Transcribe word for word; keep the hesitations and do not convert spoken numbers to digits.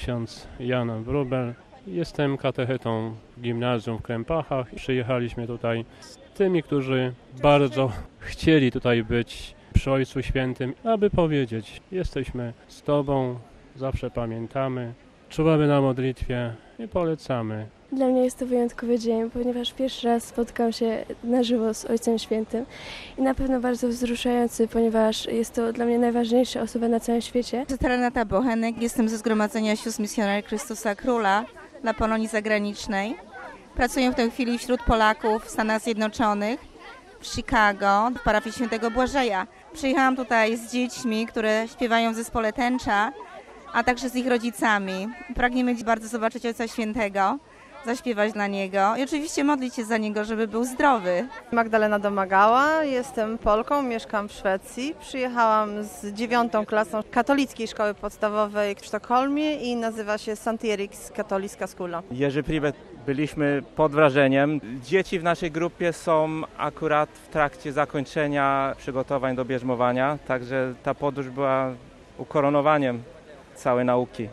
ksiądz Jan Wróbel. Jestem katechetą w gimnazjum w Krępachach. Przyjechaliśmy tutaj z tymi, którzy bardzo chcieli tutaj być przy Ojcu Świętym, aby powiedzieć: jesteśmy z Tobą, zawsze pamiętamy, czuwamy na modlitwie i polecamy. Dla mnie jest to wyjątkowy dzień, ponieważ pierwszy raz spotkam się na żywo z Ojcem Świętym i na pewno bardzo wzruszający, ponieważ jest to dla mnie najważniejsza osoba na całym świecie. Renata Bochenek, jestem ze Zgromadzenia Sióstr Misjonarii Chrystusa Króla dla Polonii Zagranicznej. Pracuję w tej chwili wśród Polaków w Stanach Zjednoczonych, w Chicago, w parafii Świętego Błażeja. Przyjechałam tutaj z dziećmi, które śpiewają w zespole tęcza, a także z ich rodzicami. Pragniemy bardzo zobaczyć Ojca Świętego, zaśpiewać dla Niego i oczywiście modlić się za Niego, żeby był zdrowy. Magdalena Domagała, jestem Polką, mieszkam w Szwecji. Przyjechałam z dziewiątą klasą katolickiej szkoły podstawowej w Sztokholmie i nazywa się Sankt Eriks Katoliska Skola. Jerzy Privet, byliśmy pod wrażeniem. Dzieci w naszej grupie są akurat w trakcie zakończenia przygotowań do bierzmowania, także ta podróż była ukoronowaniem całej nauki.